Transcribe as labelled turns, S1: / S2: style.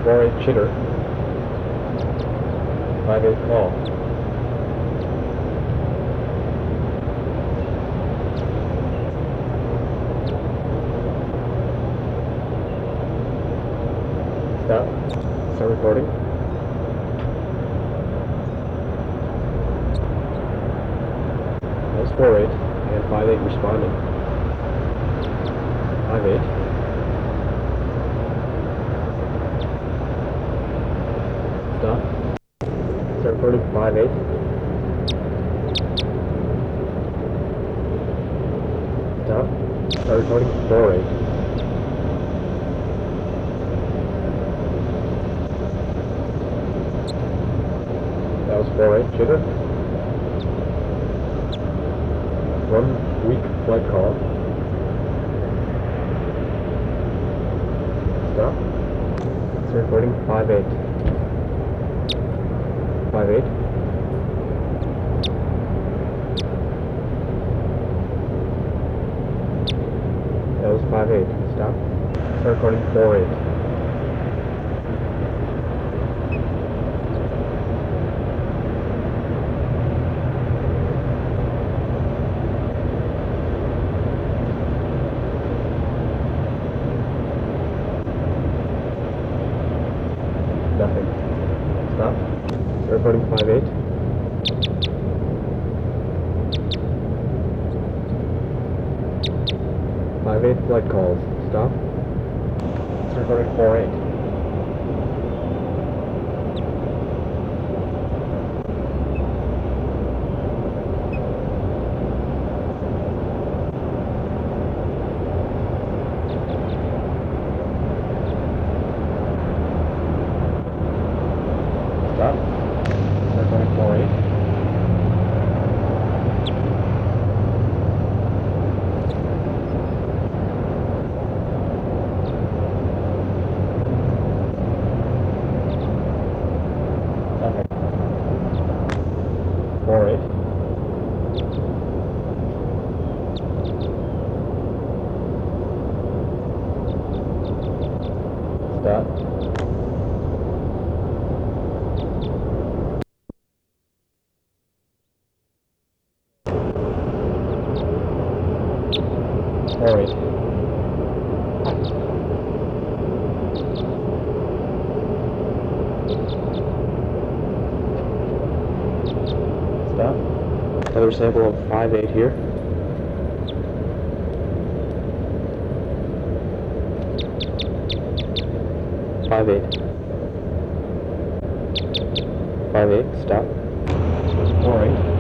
S1: 4-8 chitter. 5-8 call. Stop. Start recording. That was 4-8 and 5-8 responding. 5-8. Stop. Start recording. 5-8. Stop. Start recording. 4-8. That was 4-8 chitter. 1 weak flight call. Stop. Start recording. 5-8. 5-8. That was 5-8. Stop. Start recording. 4-8. Nothing. Stop. Start recording. 5-8. 5-8 flight calls. Stop. Start recording. 4-8. Stop. Start recording. 4-8. Nothing. 4-8. Stop. 4-8. Stop. Another sample of 5-8 here. 5-8. 5-8. Stop. 4-8.